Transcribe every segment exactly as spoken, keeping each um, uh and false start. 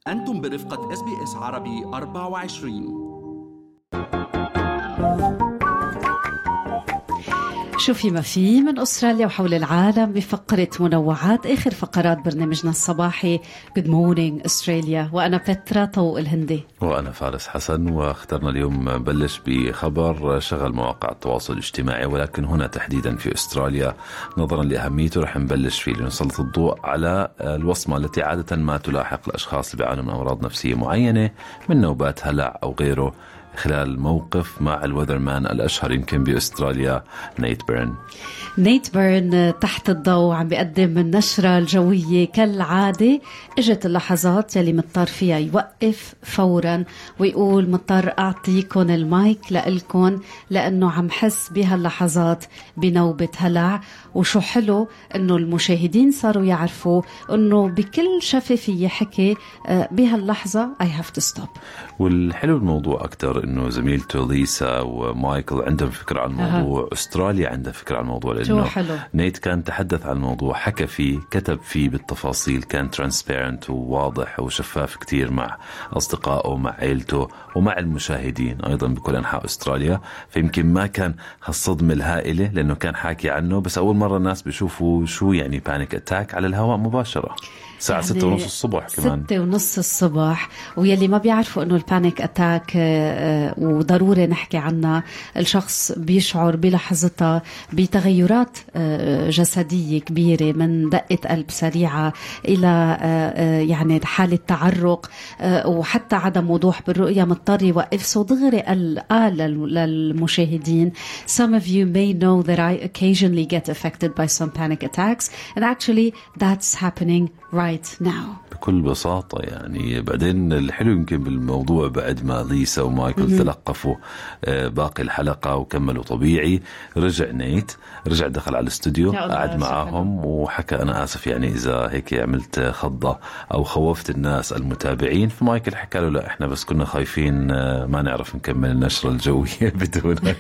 أنتم برفقة إس بي إس عربي أربعة وعشرين. شو في ما في من أستراليا وحول العالم بفقرة منوعات آخر فقرات برنامجنا الصباحي Good Morning أستراليا. وأنا بترا طوق الهندي وأنا فارس حسن، واخترنا اليوم بلش بخبر شغل مواقع التواصل الاجتماعي، ولكن هنا تحديدا في أستراليا نظرا لأهميته رح نبلش فيه لنسلط الضوء على الوصمة التي عادة ما تلاحق الأشخاص اللي بيعانوا من أمراض نفسية معينة من نوبات هلع أو غيره خلال موقف مع الوذرمان الأشهر يمكن بأستراليا نيت بيرن. نيت بيرن تحت الضوء عم بيقدم النشرة الجوية كالعادة. اجت اللحظات يلي مضطر فيها يوقف فورا ويقول مضطر أعطيكم المايك لإلكن لأنه عم حس بهاللحظات بنوبة هلع. وشو حلو أنه المشاهدين صاروا يعرفوا أنه بكل شفافية حكي بهاللحظة I have to stop. والحلو الموضوع أكتر أنه زميلته ليسا ومايكل عندهم فكرة عن الموضوع. أه. أستراليا عندها فكرة عن الموضوع لأنه نيت كان تحدث عن الموضوع، حكى فيه، كتب فيه بالتفاصيل، كان ترانسبيرنت وواضح وشفاف كتير مع أصدقائه ومع عائلته ومع المشاهدين أيضا بكل أنحاء أستراليا. فيمكن ما كان هالصدمة الهائلة لأنه كان حاكي عنه، بس أول مرة الناس بيشوفوا شو يعني بانيك أتاك على الهواء مباشرة الساعة يعني ستة ونص الصبح كمان ستة ونص الصبح. ويلي ما بيعرفوا أنه البانيك أتاك وضروري نحكي عنها، الشخص بيشعر بلحظتها بتغيرات جسدية كبيرة من دقة قلب سريعة إلى يعني حالة تعرق وحتى عدم وضوح بالرؤية، مضطر يوقف. سو دغري قال للمشاهدين some of you may know that I occasionally get affected by some panic attacks and actually that's happening right now. بكل بساطة يعني. بعدين الحلو يمكن بالموضوع بعد ما ليسا ومايكل م-م. تلقفوا باقي الحلقة وكملوا طبيعي، رجع نيت، رجع دخل على الاستوديو، قعد معاهم وحكى أنا آسف يعني إذا هيك عملت خضة أو خوفت الناس المتابعين. فمايكل حكى له لا إحنا بس كنا خايفين ما نعرف نكمل النشرة الجوية بدونك.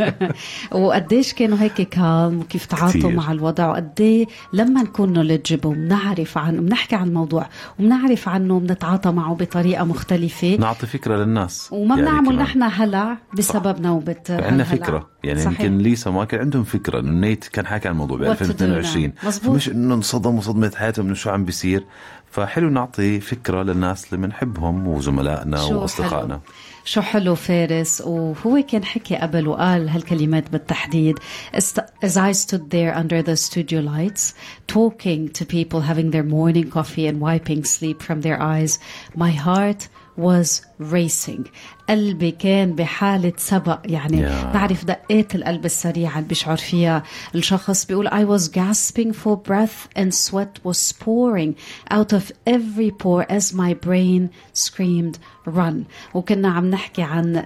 وقديش كانوا هيك كالم وكيف تعاطوا مع الوضع، وقديه لما نكون knowledgeable ومنعرف عنه، بنحكي عن الموضوع ومنعرف عنه، بنتعاطى معه بطريقة مختلفة، نعطي فكرة للناس وما بنعمل يعني نحن هلع بسبب نوبة عندنا فكرة يعني. صحيح. يمكن ليسا ما كان عندهم فكرة إنه نيت كان حاكي عن الموضوع ب ألفين واثنين وعشرين، مش إنه انصدم وصدمة حياتهم إنه شو عم بيصير. فحلو نعطي فكرة للناس اللي منحبهم وزملائنا وأصدقائنا. حلو. شو حلو فارس. وهو كان حكي قبل وقال هالكلمات بالتحديد: As I stood there under the studio lights talking to people having their morning coffee and wiping sleep from their eyes, my heart was racing. قلبي كان بحالة سبق يعني. yeah. تعرف دقات القلب السريعة اللي بيشعر فيها الشخص. بيقول I was gasping for breath and sweat was pouring out of every pore as my brain screamed run. وكنا عم نحكي عن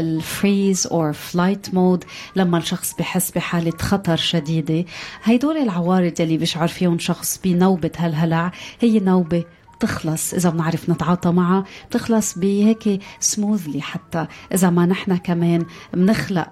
الفريز or flight mode لما الشخص بحس بحالة خطر شديدة. هيدول العوارض اللي بيشعر فيهم شخص بنوبة هالهلع هي نوبة تخلص إذا بنعرف نتعاطى معها، تخلص بهيك smoothly. حتى إذا ما نحن كمان بنخلق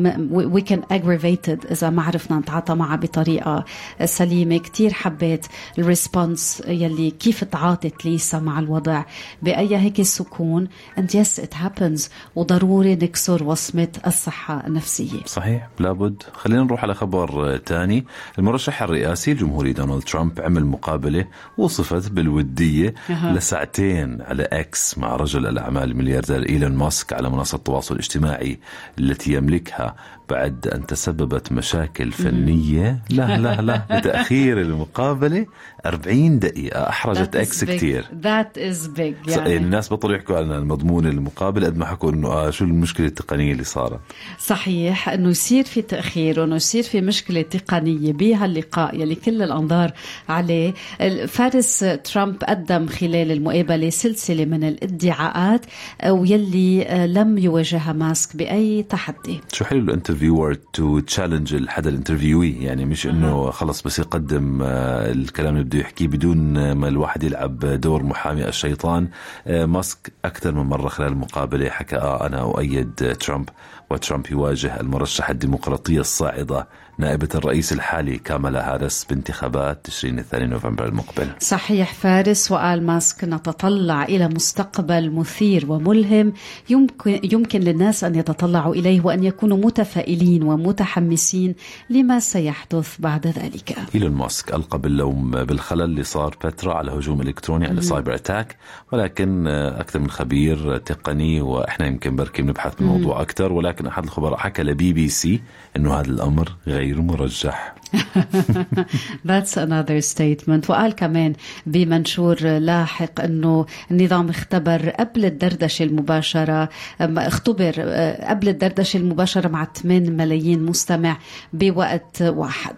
we can aggravate it إذا ما عرفنا نتعاطى معها بطريقة سليمة. كتير حبيت الريسبونس يلي كيف تعاطت ليسا مع الوضع بأي هيك سكون. and yes it happens. وضروري نكسر وصمة الصحة النفسية. صحيح لابد. خلينا نروح على خبر تاني. المرشح الرئاسي الجمهوري دونالد ترامب عمل مقابلة وصفت بالودية أه. لساعتين على اكس مع رجل الأعمال الملياردير إيلون ماسك على منصة التواصل الاجتماعي التي يملكها بعد أن تسببت مشاكل فنية لا لا لا بتأخير المقابلة أربعين دقيقة. أحرجت اكس كتير. That is big يعني. الناس بطلوا يحكوا عن المضمون المقابل قد ما حكوا إنه آه شو المشكلة التقنية اللي صارت. صحيح إنه يصير في تأخير وإنه يصير في مشكلة تقنية بهاللقاء يلي كل الأنظار عليه. فارس ترامب قدم خلال المقابلة سلسلة من الادعاءات ويلي لم يواجهها ماسك بأي تحدي. شو حلو الانترفيو الانترفيور تو تشالنج الحدا الانترفيوي، يعني مش انه خلص بس يقدم الكلام اللي بده يحكيه بدون ما الواحد يلعب دور محامي الشيطان. ماسك أكثر من مرة خلال المقابلة حكى آه أنا أؤيد ترامب، وترامب يواجه المرشح الديمقراطية الصاعدة نائبة الرئيس الحالي كامالا هاريس بانتخابات تشرين الثاني نوفمبر المقبل. صحيح فارس. وقال ماسك نتطلع إلى مستقبل مثير وملهم يمكن, يمكن للناس أن يتطلعوا إليه وأن يكونوا متفائلين ومتحمسين لما سيحدث بعد ذلك. إيلون ماسك ألقى باللوم بالخلل اللي صار فترة على هجوم إلكتروني على سايبر أتاك، ولكن أكثر من خبير تقني وإحنا يمكن بركي بنبحث بالموضوع أكثر، ولكن أحد الخبراء حكى لبي بي سي إنه هذا الأمر غير مرجح. That's another statement. وقال كمان بمنشور لاحق أنه النظام اختبر قبل الدردشة المباشرة اختبر قبل الدردشة المباشرة مع ثمانية ملايين مستمع بوقت واحد.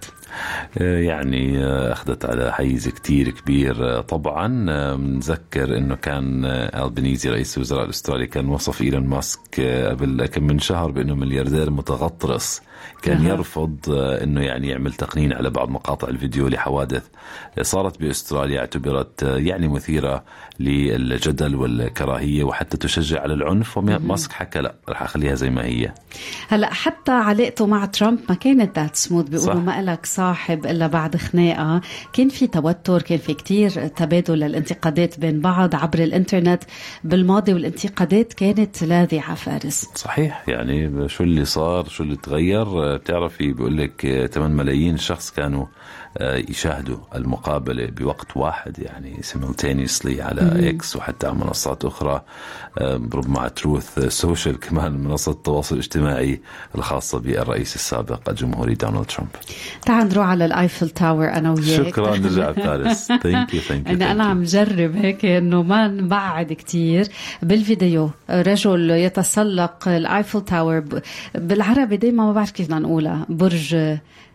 يعني أخذت على حيز كتير كبير. طبعا نذكر أنه كان ألبانيزي رئيس الوزراء الأسترالي كان وصف إيلون ماسك قبل كم من شهر بأنه ملياردير متغطرس، كان يرفض أنه يعني يعمل تقنين على بعض مقاطع الفيديو لحوادث صارت بأستراليا اعتبرت يعني مثيرة للجدل والكراهية وحتى تشجع على العنف، وماسك حكى لا رح أخليها زي ما هي. هلأ حتى علاقته مع ترامب ما كانت ذات سموث، بيقولوا ما لك صاحب إلا بعد خناقة، كان في توتر، كان في كتير تبادل للانتقادات بين بعض عبر الانترنت بالماضي، والانتقادات كانت لاذعة فارس. صحيح، يعني شو اللي صار شو اللي تغير بتعرفي بيقول لك ثمانية ملايين شخص كانوا يشاهدوا المقابلة بوقت واحد، يعني simultaneously على إكس وحتى على منصات أخرى، ربما تروث سوشيال كمان منصة التواصل الاجتماعي الخاصة بالرئيس السابق الجمهوري دونالد ترامب. تعال نروح على الآيفل تاور أنا وياك. شكرا نرجع باريس. ثانك يو ثانك يو. أنا أنا عم جرب هيك إنه ما نبعد كتير بالفيديو. رجل يتسلق الآيفل تاور بالعربي دايما ما بعرف كيف بدنا نقولها، برج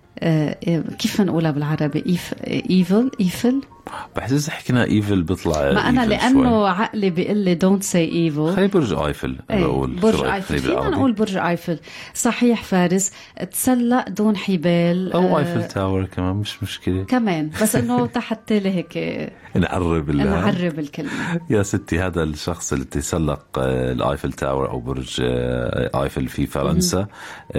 كيف نقولها بالعربي؟ إيف إيفل إيفل بحس حكينا إيفل بيطلع ما أنا لأنه شوي. عقلي بيقول لي don't say evil. خلي برج آيفل. أقول برج آيفل. فينا نقول برج آيفل. صحيح فارس. تسلق دون حبال أو آيفل تاور كمان مش مشكلة كمان، بس إنه تحت لي هيك نعرب نعرب الكلمة. يا ستي هذا الشخص اللي تسلق الآيفل تاور أو برج آيفل في فرنسا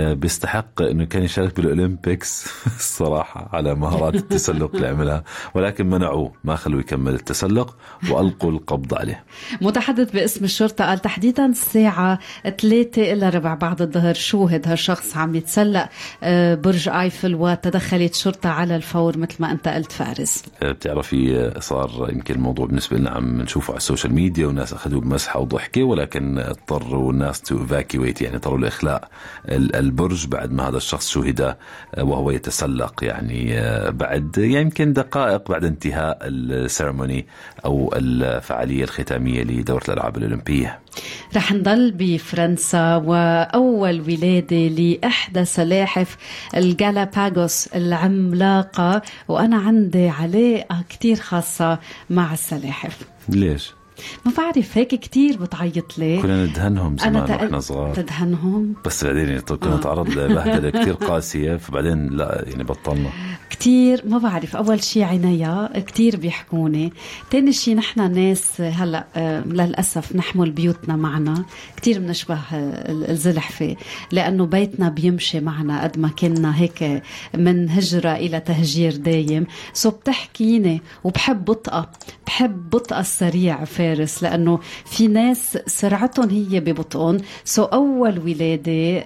بيستحق إنه كان يشارك بالأولمبيكس الصراحة على مهارات التسلق اللي عملها، ولكن منعوا ما خلوا يكمل التسلق وألقوا القبض عليه. متحدث باسم الشرطة قال تحديدا الساعة ثلاثة إلى ربع بعد الظهر شوهد هالشخص عم يتسلق برج آيفل وتدخلت شرطة على الفور مثل ما أنت قلت فارس. بتعرفي صار يمكن الموضوع بالنسبة لنا عم نشوفه على السوشيال ميديا والناس أخذوا بمسحة وضحكة، ولكن اضطروا الناس تو evacuate، يعني اضطروا لإخلاء البرج بعد ما هذا الشخص شوهد وهو يتسلق، يعني بعد يمكن دقائق بعد انتهاء السيرموني أو الفعالية الختامية لدورة الألعاب الأولمبية. رح نضل بفرنسا، وأول ولادة لإحدى سلاحف الجالاباغوس العملاقة، وأنا عندي علاقة كتير خاصة مع السلاحف. ليش؟ ما بعرف هيك كتير بتعيط لي. كنا ندهنهم زمان واحنا صغار. تدهنهم بس بعدين كنا نتعرض لبهدلة كتير قاسية، فبعدين لا يعني بطلنا كتير. ما بعرف، أول شي عناية كتير بيحكوني، تاني شي نحنا ناس هلأ للأسف نحمل بيوتنا معنا كتير بنشبه الزلحفة، لأنه بيتنا بيمشي معنا قد ما كنا هيك من هجرة إلى تهجير دايم. سو بتحكيني وبحب بطئة بحب بطئة السريع فارس، لأنه في ناس سرعتهم هي ببطئون. سو أول ولادة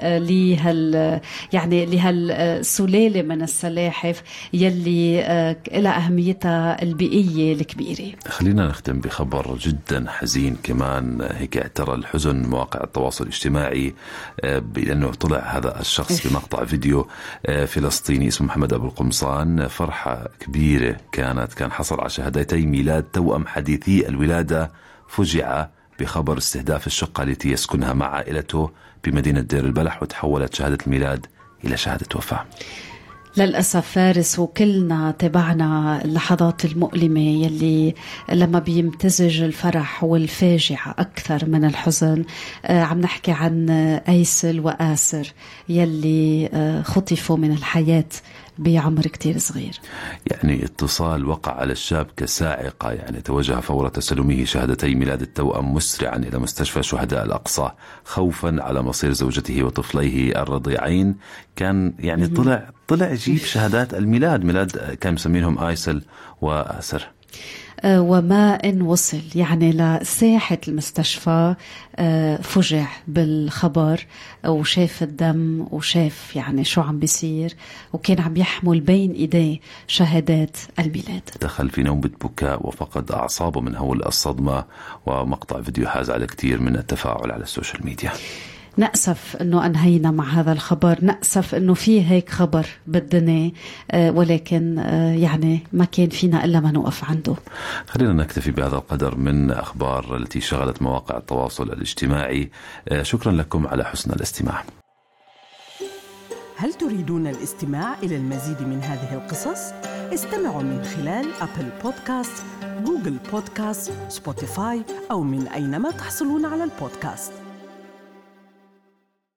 لهال يعني لهالسلالة من السلاحف يلي إلى أهميتها البيئية الكبيرة. خلينا نختم بخبر جدا حزين كمان، هيك اعترى الحزن مواقع التواصل الاجتماعي لأنه طلع هذا الشخص بمقطع فيديو فلسطيني اسمه محمد أبو القمصان. فرحة كبيرة كانت، كان حصل على شهادتي ميلاد توأم حديثي الولادة، فجع بخبر استهداف الشقة التي يسكنها مع عائلته بمدينة دير البلح، وتحولت شهادة الميلاد إلى شهادة وفاة. للأسف فارس، وكلنا تابعنا اللحظات المؤلمة يلي لما بيمتزج الفرح والفاجعة أكثر من الحزن. آه عم نحكي عن أيسل وآسر يلي آه خطفوا من الحياة بعمر كتير صغير. يعني اتصال وقع على الشاب كساعقة، يعني توجه فور تسلمه شهادتي ميلاد التوأم مسرعا إلى مستشفى شهداء الأقصى خوفا على مصير زوجته وطفليه الرضيعين. كان يعني طلع طلع يجيب شهادات الميلاد، ميلاد كان مسمينهم آيسل وآسر. وما إن وصل يعني لساحة المستشفى فجع بالخبر وشاف الدم وشاف يعني شو عم بيصير، وكان عم يحمل بين إيديه شهادات الميلاد. دخل في نوبة بكاء وفقد أعصابه من هول الصدمة، ومقطع فيديو حاز على كتير من التفاعل على السوشيال ميديا. نأسف أنه أنهينا مع هذا الخبر، نأسف أنه في هيك خبر بالدنيا، ولكن يعني ما كان فينا إلا ما نوقف عنده. خلينا نكتفي بهذا القدر من أخبار التي شغلت مواقع التواصل الاجتماعي. شكرا لكم على حسن الاستماع. هل تريدون الاستماع إلى المزيد من هذه القصص؟ استمعوا من خلال أبل بودكاست، جوجل بودكاست، سبوتيفاي، أو من أينما تحصلون على البودكاست.